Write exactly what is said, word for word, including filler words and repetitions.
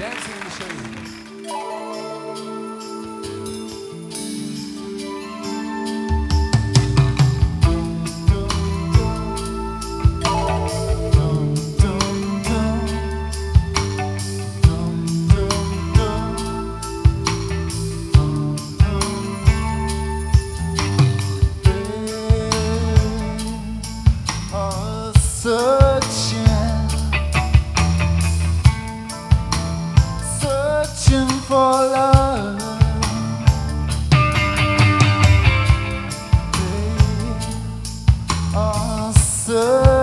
Dancing in the Shade. Searching, searching for love. They are searching.